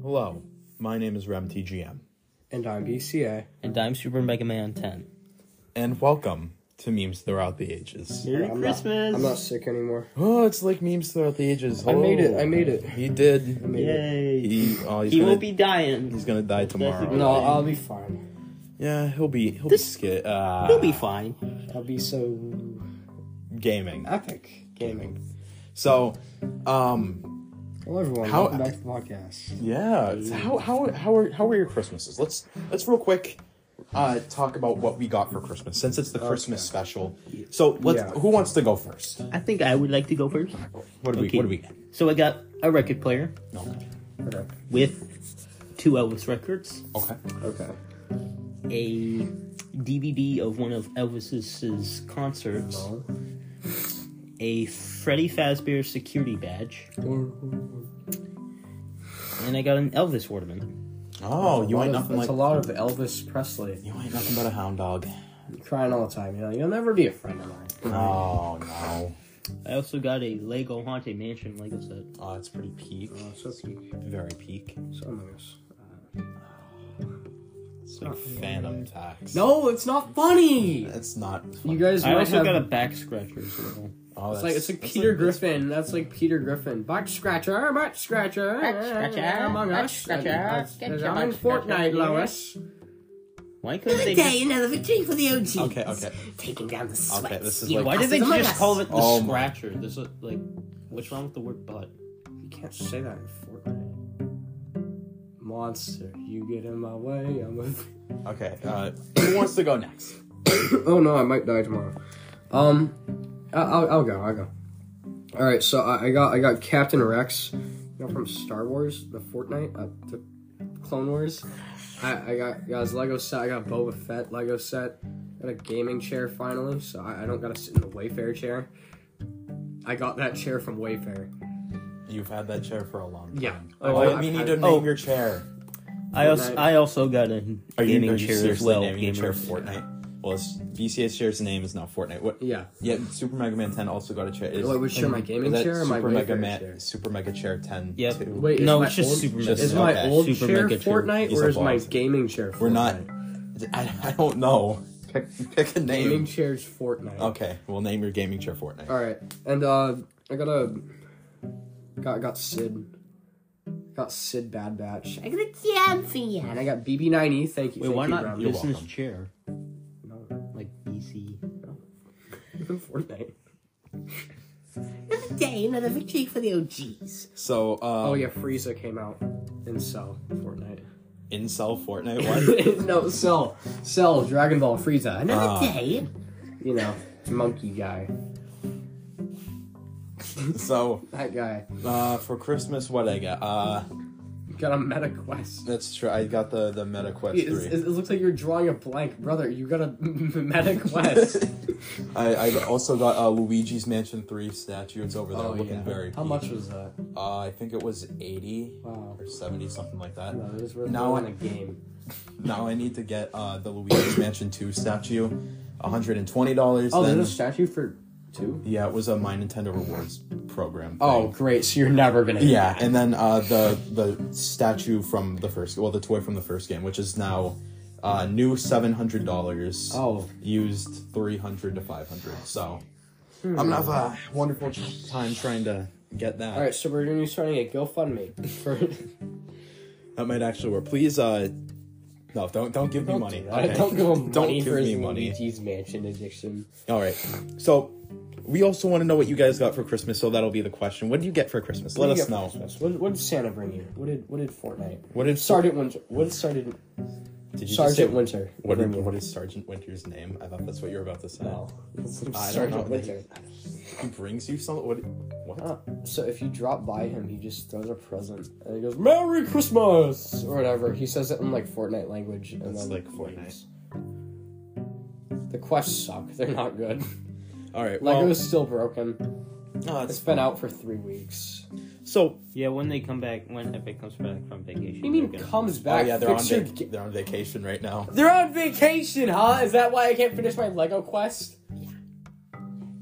Hello, my name is RemTGM. And I'm BCA. And I'm Super Mega Man 10. And welcome to Memes Throughout the Ages. Merry Christmas! I'm not sick anymore. Oh, it's like Memes Throughout the Ages. I made it. He did. Yay! He won't be dying. He's gonna die tomorrow. No, I'll be fine. Yeah, he'll be scared. He'll be fine. I'll be so Gaming. epic gaming. So, Hello everyone, welcome back to the podcast. yeah. How were your Christmases? Let's real quick talk about what we got for Christmas since it's the Christmas special. So who wants to go first? I think I would like to go first. What do we get? So I got a record player Okay. with 2 Elvis records, Okay. a DVD of one of Elvis's concerts, Oh. a Freddy Fazbear security badge, and I got an Elvis ornament. Oh, you ain't nothing It's like a lot of Elvis Presley. you ain't nothing but a hound dog. You're crying all the time, you'll never be a friend of mine. Oh no. I also got a Lego Haunted Mansion Lego set. Oh, it's pretty peak. So peak. Very peak. So nice. It's like Phantom Tax. No, it's not funny! It's not. You guys I might also have... got a back scratcher as well. Oh, It's like Peter Griffin. That's like Peter Griffin. Back scratcher. Back scratcher, Among back Us. scratcher, I'm in Fortnite, Lois. Why couldn't they Day, another victory for the OGs. Okay. Taking down the sweats. Okay, this is you like- Why did they bastards just among call us. it the Oh my- scratcher? This is like, what's wrong with the word butt? You can't say that in Fortnite. Monster, you get in my way. I'm with. Okay. Who wants to go next? Oh no, I might die tomorrow. I'll go. All right, so I got Captain Rex, from Star Wars, the Fortnite, the Clone Wars. I got his Lego set. I got Boba Fett Lego set. Got a gaming chair finally, so I don't gotta sit in the Wayfair chair. I got that chair from Wayfair. You've had that chair for a long time. Yeah. You need to name your chair. I also got a gaming chair as seriously well. naming your chair Gamer. Fortnite? Well, VCA's chair's name is now Fortnite. What? Yeah. Yeah. Super Mega Man 10 also got a chair. Which chair? My gaming is that chair or my Super Mega Wayfair Man? chair? Super Mega Chair 10. Yep. too. Wait, No, is it's my just old- Super Mega. Is my Okay. old Super chair Mega chair. Fortnite He's or is my evolved. gaming chair Fortnite? We're not. I don't know. Pick a name. Gaming chair's Fortnite. Okay, we'll name your gaming chair Fortnite. All right, and I got Sid. Got Sid Bad Batch. I got a jam for you. And I got BB9E. Thank you. Wait, thank why you, not Rob. You're business welcome. chair? No, Like BC. Fortnite. Another day, another victory for the OGs. So, Oh yeah, Frieza came out in Cell Fortnite. Incel Fortnite, what? No, Cell Dragon Ball Frieza. Another day. You know, monkey guy. So, That guy for Christmas, what I got? got a Meta Quest. That's true. I got the Meta Quest It 3. looks like you're drawing a blank, brother. You got a Meta Quest. I also got Luigi's Mansion 3 statue. It's over there looking very How peak. much was that? I think it was 80 Wow. or 70, something like that. No, it was worth Now more I- than a game. Now I need to get the Luigi's Mansion 2 statue, $120. Oh, then, there's a statue for 2? yeah, it was a My Nintendo Rewards program. Oh, thing. great. So you're never gonna get Yeah, that. and then the statue from the the toy from the first game, which is now new $700. Oh. Used $300 to $500. So I'm gonna have a wonderful time trying to get that. Alright, so we're gonna be starting a GoFundMe for That might actually work. Please, no, don't give me money. Okay? Don't give him Don't money give for me his money. Luigi's Mansion edition. All right. So we also want to know what you guys got for Christmas. So that'll be the question. What did you get for Christmas? Let us know. What did Santa bring you? What did Fortnite? What did Sergeant Winter? What did Sergeant Did you just Sergeant say- Winter? What bring you? is Sergeant Winter's name? I thought that's what you were about to say. No. I don't know. Sergeant Winter. He brings you something. What? So if you drop by him, he just throws a present and he goes "Merry Christmas" or whatever. He says it in like Fortnite language, and That's then like Fortnite. leaves. The quests suck. They're not good. All right. Well, Lego's still broken. oh, It's been out for 3 weeks. So Yeah, when Epic comes back from vacation. What do you mean they're gonna- comes back? yeah, they're on Fix your they're on vacation right now. They're on vacation, huh? Is that why I can't finish my Lego quest? Yeah.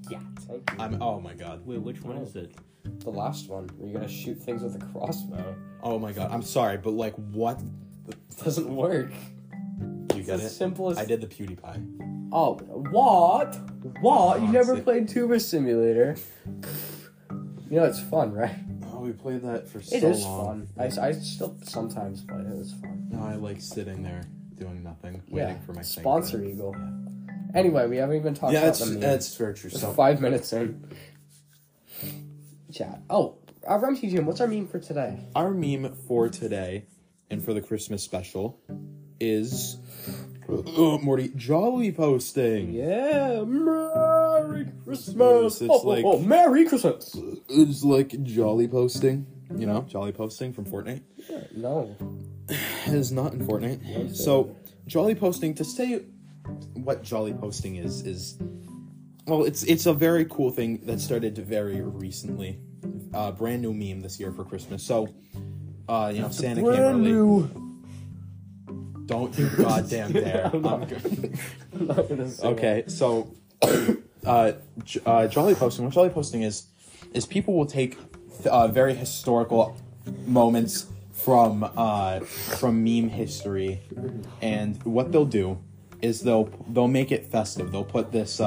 Thank you. Oh my god. Wait, which one is it? The last one, where you gotta shoot things with a crossbow. Oh my god. I'm sorry, but like, what? It doesn't work. You get it? Simple as... I did the PewDiePie. Oh, what? What? You never Honestly. played Tuber Simulator? You know, it's fun, right? Oh, we played that for so It is long. fun. I still sometimes play it. It's fun. No, I like sitting there doing nothing, Yeah. waiting for my thing. Sponsor Eagle. Anyway, we haven't even talked Yeah, about the meme. that's very true. It's So 5 minutes in. Chat. Oh, Remty Jim, what's our meme for today? our meme for today and for the Christmas special is Morty Jolly posting. Yeah, Merry Christmas. It's like- Merry Christmas. It's like Jolly posting. You know, Jolly posting from Fortnite. No. It is not in Fortnite. So, Jolly posting, to say what Jolly posting is well, it's a very cool thing that started very recently. Brand new meme this year for Christmas. So, you know, Santa can't really... Don't you goddamn dare. I'm not gonna say Okay, so Jolly posting. What Jolly posting is people will take very historical moments from meme history, and what they'll do is they'll make it festive. They'll put this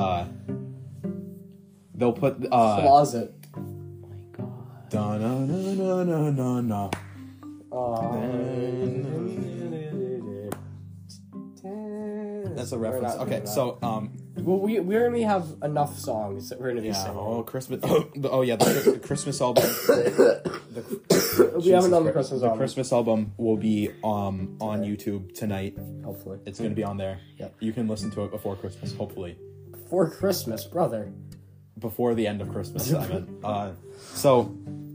closet. da na na na na na na. That's a reference. Okay, so Well, we only have enough songs that we're gonna be yeah. singing. Oh, Christmas. Oh yeah, the Christmas album. We have another Christ. Christmas The album. Christmas album will be on YouTube tonight. Hopefully. It's going to be on there. Yep. You can listen to it before Christmas, hopefully. For Christmas, brother. Before the end of Christmas, I meant. So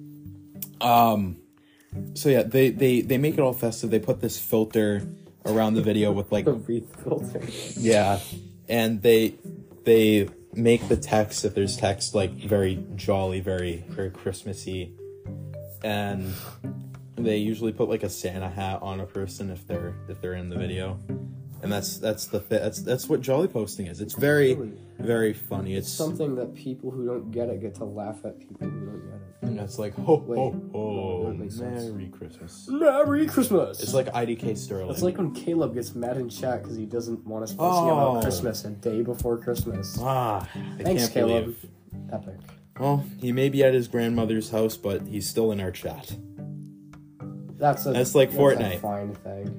yeah, they make it all festive. They put this filter around the video with like The wreath filter. yeah, and they make the text, if there's text, like very jolly, very very Christmassy, and they usually put like a Santa hat on a person if they're in the video, and that's what Jolly posting is. It's very very funny. It's Something that people who don't get it get to laugh at people who don't get it. and it's like ho Wait. ho No, ho, that makes sense. Merry Christmas. Merry Christmas! It's like IDK Sterling. It's like when Caleb gets mad in chat because he doesn't want us posting Oh. about Christmas a day before Christmas. I Thanks, can't Caleb. believe. Epic. Well, he may be at his grandmother's house, but he's still in our chat. That's like Fortnite. A fine thing.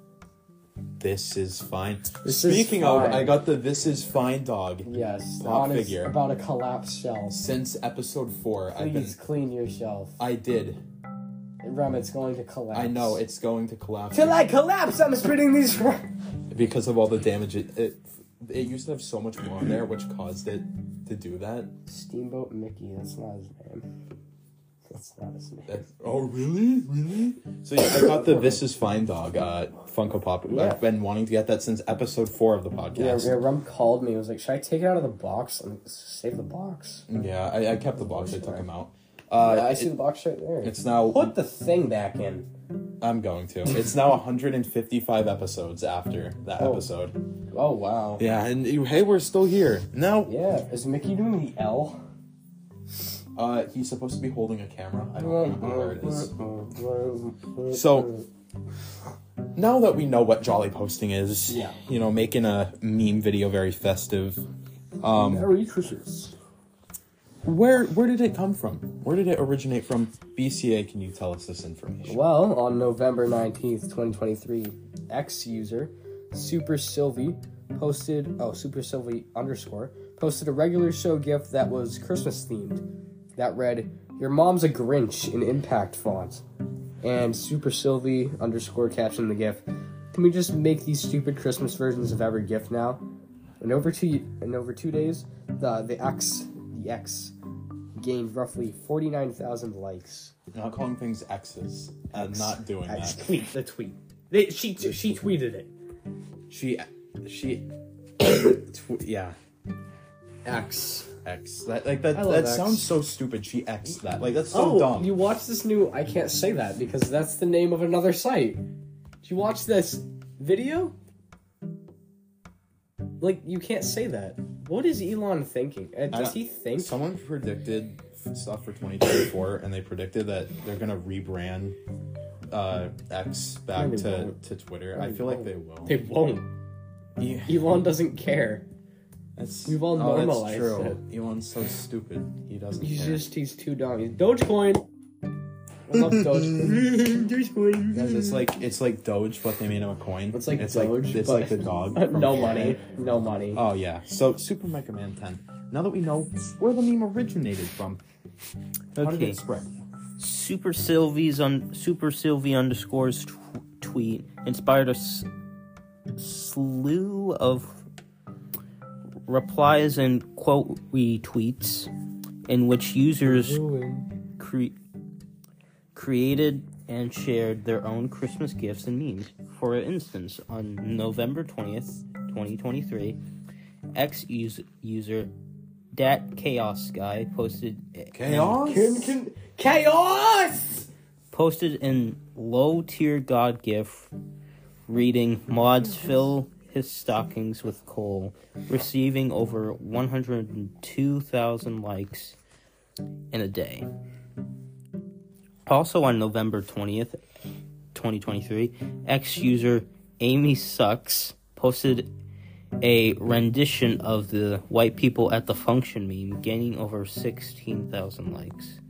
This is fine. This is Speaking of, fine. I got the This Is Fine dog. Yes. Pop on his- figure. About a collapsed shelf. Since episode 4, Please clean your shelf. I did. Rem, it's going to collapse. I know it's going to collapse Till I collapse, I'm spreading these. because of all the damage. It used to have so much more on there, which caused it to do that. Steamboat Mickey. That's not his name. That's not his name. Oh really? So yeah, I got the This Is Fine dog Funko Pop. Yeah. I've been wanting to get that since episode 4 of the podcast. Yeah, Rem called me. He was like, "Should I take it out of the box and save the box?" Yeah, I kept the box. I took them out. Yeah, I see the box right there. It's now. Put the thing back in. I'm going to. It's now 155 episodes after that Oh. episode. Oh wow. Yeah, and hey, we're still here. Now, Yeah. Is Mickey doing the L? he's supposed to be holding a camera. I don't know where it is. is. So, now that we know what Jolly posting is, Yeah. you know, making a meme video very festive. Merry Christmas. Where did it come from? Where did it originate from? BCA, can you tell us this information? Well, on November 19th, 2023, X user Super Sylvie posted Super Sylvie _ posted a regular show GIF that was Christmas themed that read, "Your mom's a Grinch" in impact font. And Super Sylvie _ captioned the GIF, "Can we just make these stupid Christmas versions of every GIF now?" In over 2 days, the X gained roughly 49,000 likes. Not calling things X's and not doing that. The tweet. She tweeted it. Yeah. X. X. That I love X. sounds so stupid. She X'd that. Like, that's so dumb. You watch this new... I can't say that because that's the name of another site. Did you watch this video? Like, you can't say that. What is Elon thinking? Does he think? Someone predicted stuff for 2024, and they predicted that they're gonna rebrand X back to Twitter. I feel like they will. They won't. Yeah. Elon doesn't care. We've all normalized that's true. it. Elon's so stupid. He doesn't care. He's too dumb. He's Dogecoin. I love Dogecoin. Dogecoin. Guys, it's like Doge, but they made him a coin. It's like Doge, but like the dog. from no Fortnite. money. Oh yeah. So Super Mega Man 10. Now that we know where the meme originated from, how did Okay. it spread? Super Sylvie underscores tweet inspired a slew of replies and quote retweets in which users created and shared their own Christmas gifts and memes. For instance, on November 20th, 2023, X user Dat Chaos Guy posted Chaos! Posted in low-tier God gif reading, "Mods fill his stockings with coal," receiving over 102,000 likes in a day. Also on November 20th, 2023, X user Amy Sucks posted a rendition of the white people at the function meme, gaining over 16,000 likes.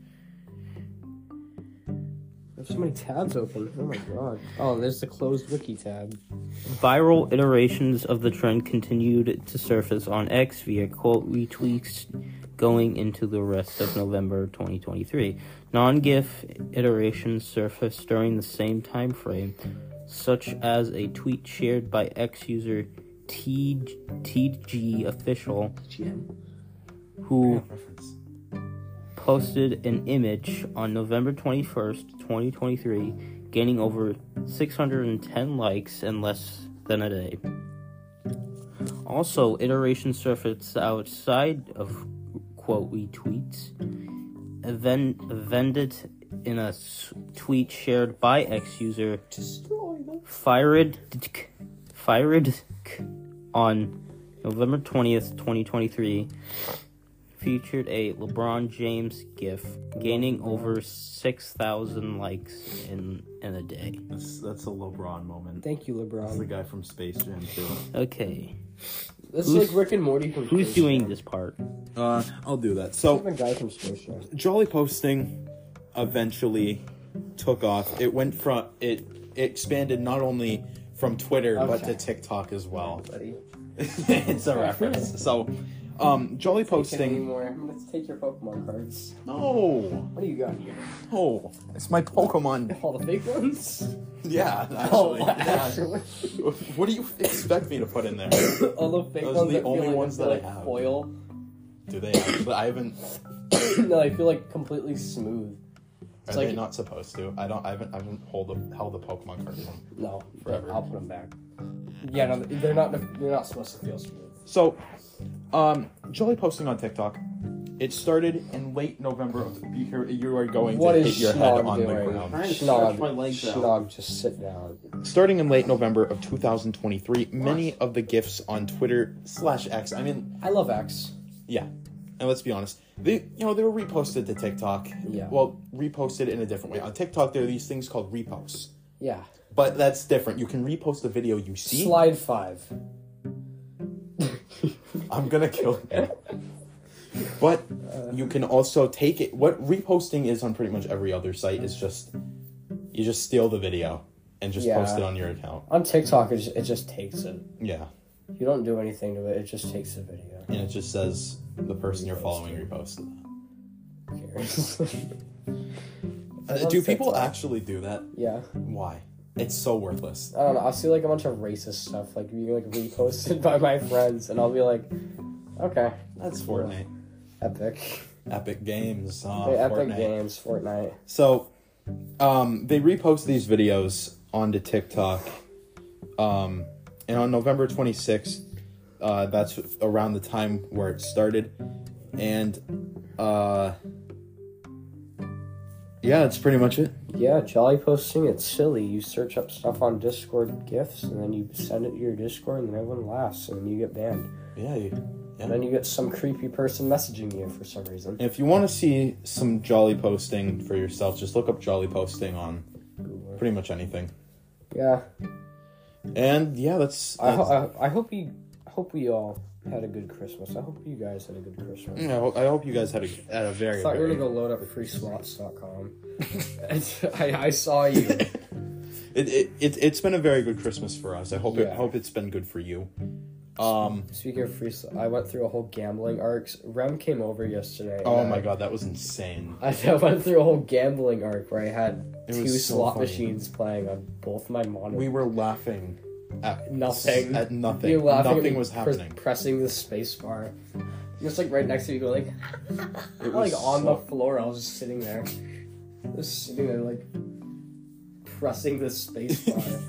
There's so many tabs open. Oh my god. Oh, there's the closed wiki tab. Viral iterations of the trend continued to surface on X via quote retweets going into the rest of November 2023. Non-GIF iterations surfaced during the same time frame, such as a tweet shared by X user TG Official, who posted an image on November 21st, 2023, gaining over 610 likes in less than a day. Also, iterations surfaced outside of quote retweets, vended in a tweet shared by X user Fired on November 20th, 2023, featured a LeBron James gif, gaining over 6,000 likes in a day. That's a LeBron moment. Thank you, That's the LeBron. guy from Space Jam too. Okay, This is like Rick and Morty from who's Space doing Jam. this part? I'll do that. I So have a guy from Space Jam. Jolly posting eventually took off. It went from it expanded not only from Twitter but to TikTok as well. Buddy. It's a reference. So Jolly posting. Anymore. I'm gonna take your Pokemon cards. No, What do you got here? oh, it's my Pokemon. All the fake ones? Yeah, Oh, actually. actually. What do you expect me to put in there? All the fake Those ones are the that only feel like, ones feel that I like have. foil. Do they actually? I haven't. No, they feel like completely smooth. Are It's they like not supposed to? I haven't held a Pokemon card in them. no, Forever. I'll put them back. Yeah, no, they're not supposed to feel smooth. So, Jolly posting on TikTok. It started in late November. You are going What to is hit your head Schnog on the doing? ground. Schnog, just sit down. Starting in late November of 2023, many of the GIFs on Twitter /X. I mean, I love X. yeah. And let's be honest, they were reposted to TikTok. Yeah. Well, reposted in a different way. On TikTok, there are these things called reposts. Yeah. But that's different. You can repost a video you see. Slide 5. I'm gonna kill you. But you can also take it. What reposting is on pretty much every other site is just you just steal the video and just post it on your account. On TikTok, it just takes it. Yeah. You don't do anything to it. It just takes the video. And it just says the person you're following reposted that. Who cares? Do people TikTok. actually do that? Yeah. Why? It's so worthless. I don't know. I'll see like a bunch of racist stuff like being like reposted by my friends, and I'll be like, okay, That's Fortnite. epic. Epic Games. Epic Fortnite. Games, Fortnite. So, they repost these videos onto TikTok. And on November 26th, that's around the time where it started. And, yeah, that's pretty much it. Yeah, Jolly posting, it's silly. You search up stuff on Discord GIFs, and then you send it to your Discord, and then everyone laughs, and then you get banned. Yeah, And then you get some creepy person messaging you for some reason. If you want to see some jolly posting for yourself, just look up jolly posting on pretty much anything. Yeah. And yeah, that's I hope we all had a good Christmas. I hope you guys had a good Christmas. I hope you guys had a very. I thought you were gonna go load up freeslots.com. I saw you. It's been a very good Christmas for us. I hope Yeah. hope it's been good for you. Speaking of free, I went through a whole gambling arc. Rem came over yesterday. Oh and my god, that was insane. I went through a whole gambling arc where I had It two was so slot funny. machines playing on both my monitors. We were laughing at Nothing. At nothing. You were laughing at Nothing me was happening. pressing the space bar. Just like right next to you, go like, It like was on so- the floor. I was just sitting there, like pressing the space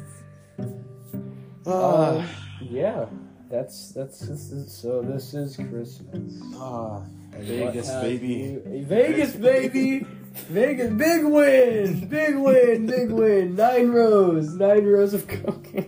bar. Yeah, that's so. This is Christmas. And Vegas, what have baby. Vegas, baby. Vegas, big win, big win, big win. 9 rows of cocaine.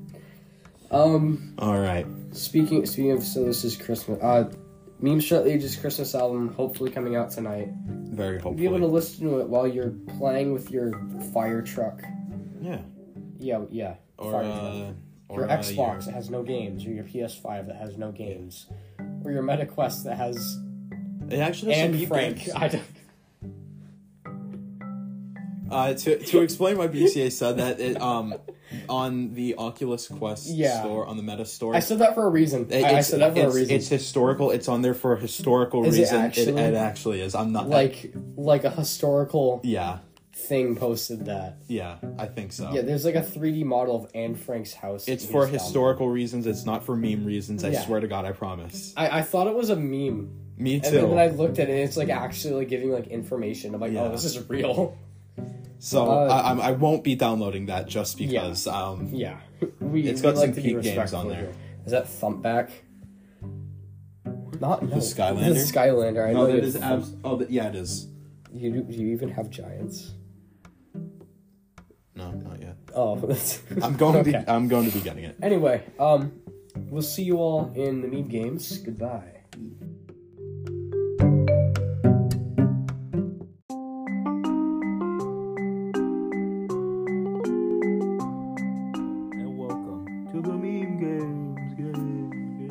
All right. Speaking of, so this is Christmas. Meme Shut Age's Christmas album, hopefully coming out tonight. Very hopefully. Be able to listen to it while you're playing with your fire truck. Yeah. Yeah. Or fire truck. Your Xbox that has no games, or your PS5 that has no games, or your MetaQuest that has It actually has some and deep Frank. games. I don't. To explain why BCA said that, it on the Oculus Quest store, on the Meta store. I said that for a reason. I said that for a reason. It's historical. It's on there for a historical Is it reason. actually? It actually is. I'm not like a historical Yeah, thing posted that. yeah, I think so. Yeah, there's like a 3D model of Anne Frank's house. It's in for his historical reasons. It's not for meme reasons. I Yeah. swear to God, I promise. I thought it was a meme. Me And too. then I looked at it, and it's like actually like giving like information. I'm like, Yeah. oh, this is real. So I won't be downloading that just because. Yeah, It's got we some to be peak games respectful on there. here. Is that Thumpback? Not no. Skylander? The Skylander. I No, know that you is have abs. Yeah, it is. Do you even have giants? No, not yet. Oh, that's I'm going Okay. to be getting it. Anyway, we'll see you all in the meme games. Goodbye. And welcome to the meme games.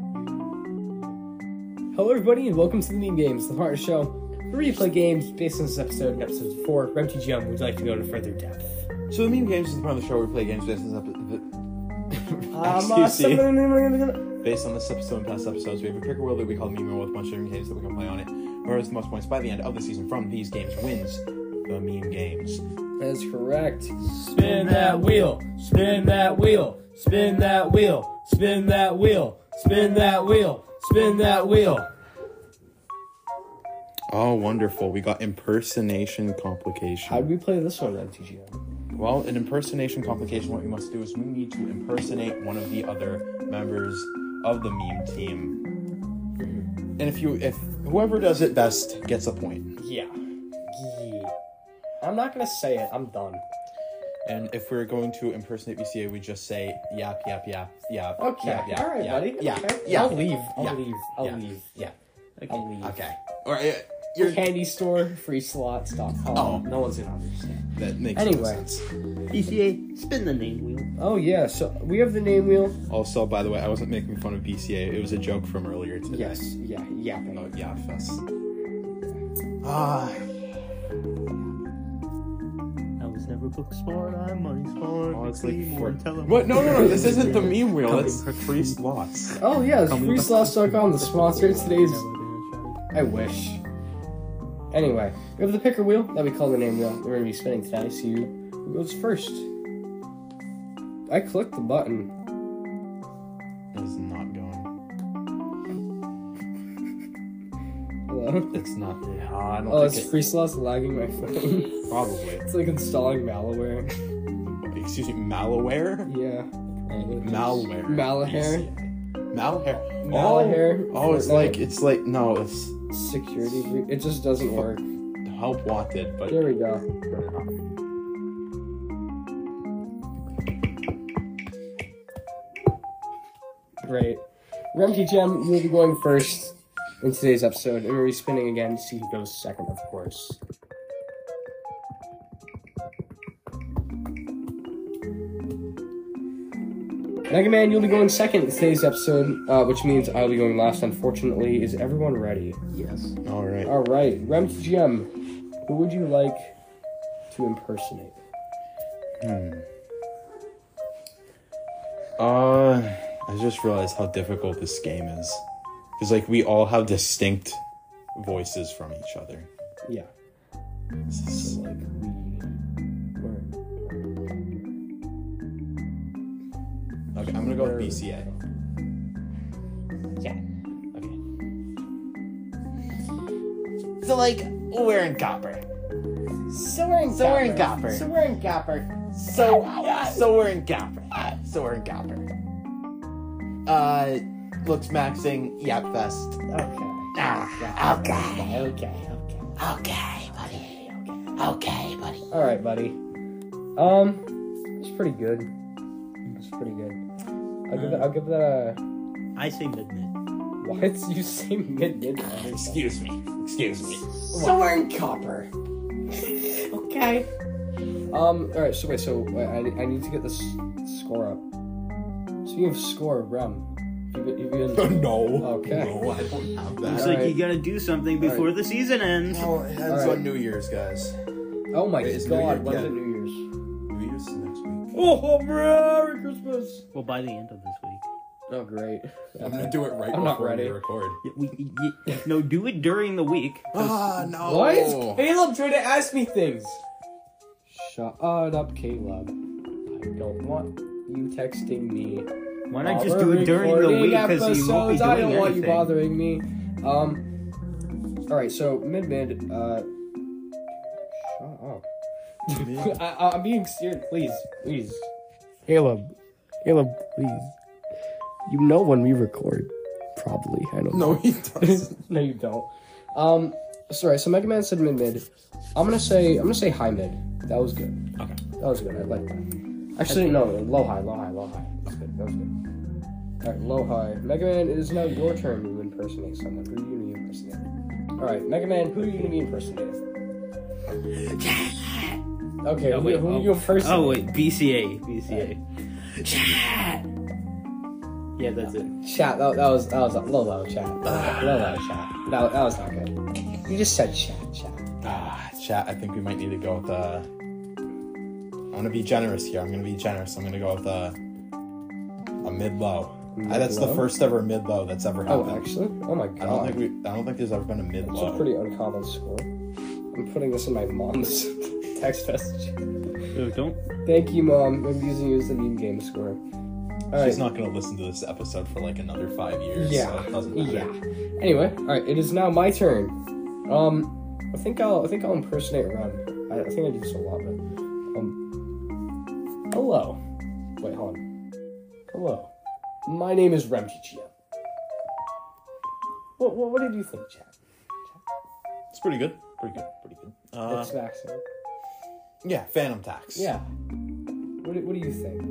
Hello, everybody, and welcome to the Meme Games, the part of the show where we play games based on this episode and episode 4. RemTGM would you like to go into further depth. So the meme games is the part of the show where we play games based on based on this episode and past episodes. We have a picker wheel that we call Meme Wheel with a bunch of different games that we can play on it. Whoever has the most points by the end of the season from these games wins the meme games. That is correct. Spin that wheel, spin that wheel, spin that wheel, spin that wheel, spin that wheel, spin that wheel. Oh, wonderful. We got impersonation complication. How do we play this one, RemTGM? Well, in impersonation complication, what we must do is we need to impersonate one of the other members of the meme team. And if whoever does it best gets a point. Yeah. I'm not gonna say it, I'm done. And if we're going to impersonate BCA, we just say yap, yap, yap, yap. Okay, yap, yap, alright, yap, buddy. Yeah, Okay. yeah. I'll leave. I'll Yeah. leave. Yeah. I'll leave. Yeah. I'll leave. Okay. Or you're Candy store, freeslots.com. Oh. No one's gonna understand. that makes Anyway. no sense. BCA, spin the name wheel. Oh yeah, so we have the name wheel. Also, by the way, I wasn't making fun of BCA. It was a joke from earlier today. Yes, yeah, yapping. Oh, yeah, fest. Ah. I was never book smart, I'm money smart. Oh, it's like more What? No. This isn't the meme wheel. It's free slots. Oh yeah, it's freeslots.com, the sponsor of today's. I wish. Anyway, we have the picker wheel that we call the name wheel. We're gonna be spinning today. See who goes first. I clicked the button. It's not going. Hello. It's not. I don't Oh, it's think free slots lagging my phone. probably. It's like installing malware. Excuse me, malware? Yeah. Malware. Malware. Malware. Malware. Oh, it's like no, it's Security breach. It just doesn't work. help wanted, but There we go. Great. Remke Gem, you'll be going first in today's episode, and we'll be spinning again to see who goes second, of course. Mega Man, you'll be going second in today's episode, which means I'll be going last, unfortunately. Is everyone ready? Yes. All right. Alright, Remke Gem, who would you like to impersonate? I just realized how difficult this game is. Because, like, we all have distinct voices from each other. Yeah. This is- So, like, Okay, I'm gonna go with BCA. Yeah. Okay. So, like, we're in Copper. So we're in So we're in Copper. So we're in Copper. So we're in Copper. So we're in Copper. Looks maxing Yap Fest. Okay. Okay. Okay, buddy. Okay, buddy. Alright, buddy. It's pretty good. It's pretty good. I'll give that a... I say mid-mid. What? You say mid-mid? Excuse me. So we're in Copper. Okay. Alright, so wait, I need to get this score up. Speaking of score, Rem. You been... No. Okay. No, I don't have Looks that. like Alright. you gotta do something before Alright. the season ends. No, it ends Alright. on New Year's, guys. Oh my Wait, is New god, Year- when's yeah. it New Year's? New Year's is next week. Oh, Merry Christmas! Well, by the end of this week. Oh, great. I'm gonna do it right I'm not before ready. we record. No, do it during the week. Ah, no. What? Caleb tried to ask me things. Shut up, Caleb. I don't want you texting me. Why not while just we're do it during the recording week because you won't be episodes. doing I don't want you anything. bothering me. Alright, so mid. Shut up. I'm being serious. Please. Caleb, please. You know when we record. Probably. I don't know. No, he doesn't. No, you don't. Sorry. So Mega Man said mid. I'm gonna say high mid. That was good. Okay. That was good. I like that. Actually, no. Low high. That was good. All right, low high. Mega Man, it is now your turn to impersonate someone. Who are you gonna impersonate? All right, Mega Man, who are you gonna impersonate? Okay, who are you impersonating? Oh wait, BCA. Yeah, that's it. Chat. That was a low chat. Low chat. That was not good. You just said chat. Chat, I think we might need to go with I'm gonna be generous here. I'm gonna go with a mid-low. That's the Mid-low? first ever mid-low that's ever Oh, happened. actually? Oh my I don't god. think there's ever been a That's mid-low. a pretty uncommon score. I'm putting this in my mom's text message. So don't. Thank you, Mom. I'm using you as the meme game score. Alright. She's not gonna listen to this episode for like another 5 years. Yeah. So it doesn't matter. Yeah. Anyway, alright, it is now my turn. I think I'll impersonate Rem. I think I do this a lot, but hello. Wait, hold on. Hello. My name is Remke Gem. What did you think, Chad? It's pretty good. Pretty good. It's Maxim. Yeah, Phantom Tax. Yeah. What do you think?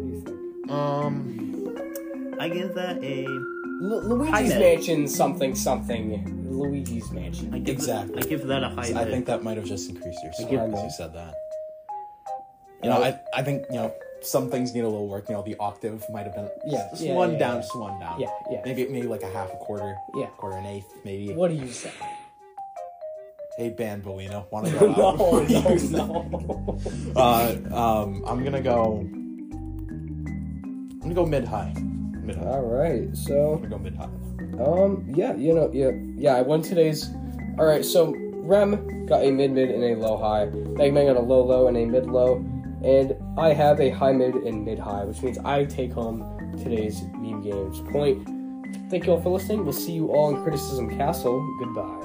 I give that a. Luigi's High mid. Mansion something. Luigi's Mansion. I give Exactly. I give that a high. I mid. think that might have just increased your give score because that. you said that. You know, I think, some things need a little work. The octave might have been just one down. Yeah. Maybe like a half a quarter. Yeah. Quarter an eighth, maybe. What do you say? Hey, Banbolino, want to go out? No. I'm gonna go mid high. All right, so I'm gonna go mid high. I won today's. All right, so Rem got a mid and a low high. Mega Man got a low and a mid low, and I have a high mid and mid high, which means I take home today's meme games point. Thank you all for listening. We'll see you all in Criticism Castle. Goodbye.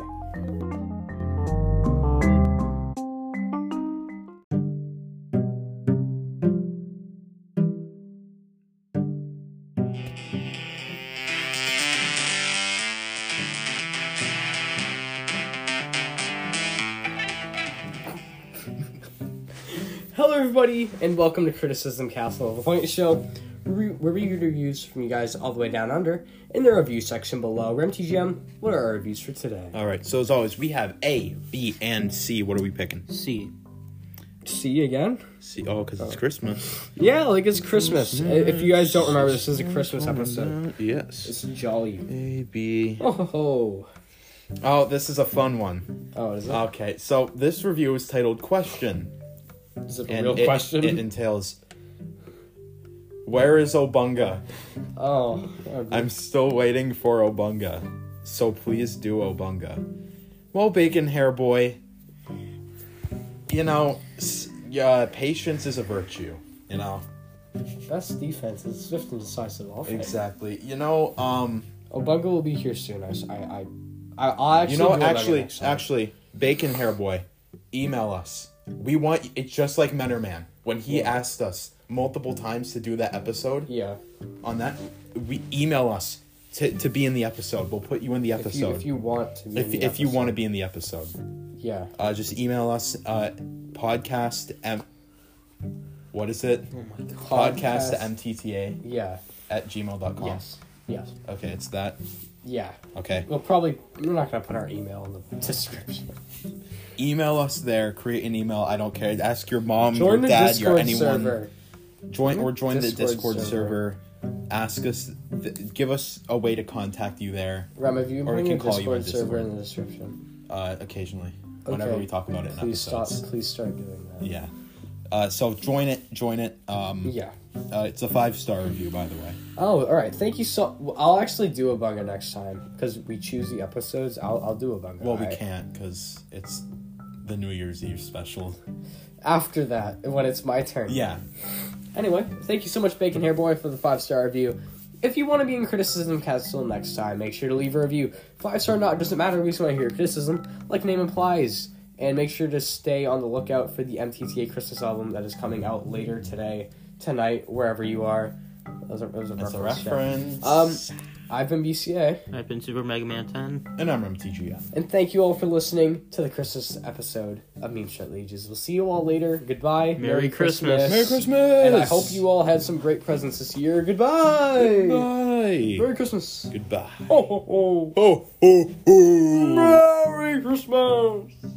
Hello, everybody, and welcome to Criticism Castle, the point show We read reviews from you guys all the way down under in the review section below. RemTGM, what are our reviews for today? All right. So as always, we have A, B, and C. What are we picking? C. C again? C. Oh, because it's Christmas. Yeah, like it's Christmas. If you guys don't remember, this is a Christmas episode. Yes. It's jolly. A, B. Oh, Oh, this is a fun one. oh, is it? Okay, so this review is titled Question. Is it a And real question? It entails, where is Obunga? Oh, I'm still waiting for Obunga. So please do Obunga. Well, Bacon Hair Boy, you know, patience is a virtue, you know? best defense is swift and decisive offense. Exactly. You know, Obunga will be here soon. I'll actually. you know, do Obunga next time. actually, Bacon Hair Boy, email us. We want, it's just like Mennerman. When he asked us multiple times to do that episode, Yeah. on that, we email us to be in the episode. We'll put you in the episode. If you want to be. If you want to be in the episode, Yeah. just email us. Podcast what is it? Oh my god. Podcast MTTA Yeah. at gmail.com. Yes. Yes. Okay, it's that. Yeah. Okay. We're not gonna put our email in the description. Email us there. Create an email. I don't care. Ask your mom, Join your the dad, Discord your anyone. server. Join the Discord Discord server. server. Ask us. Give us a way to contact you there. Rem, have you Or we bring can the call you on Discord server Discord. in the description? Occasionally, whenever Okay. we talk about it in Please episodes. Please start doing that. Yeah. So join it. Yeah. It's a 5-star review, by the way. Oh, all right. Thank you I'll actually do a bunga next time because we choose the episodes. I'll do a bunga. Well, we alright? can't because it's the New Year's Eve special. After that, when it's my turn. Yeah. Anyway, thank you so much, Bacon Hair Boy, for the 5-star review. If you want to be in Criticism Castle next time, make sure to leave a review. 5-star not doesn't matter. We just want to hear criticism, like name implies. And make sure to stay on the lookout for the MTTA Christmas album that is coming out later tonight, wherever you are. That was a That's a reference. reference. I've been BCA, I've been Super Mega Man 10. And I'm MTGF. and thank you all for listening to the Christmas episode of Meme Shut Legions. We'll see you all later. Goodbye. Merry Christmas. Merry Christmas! And I hope you all had some great presents this year. Goodbye. Goodbye. Merry Christmas. Goodbye. Ho ho ho. Ho, ho, ho. Merry Christmas.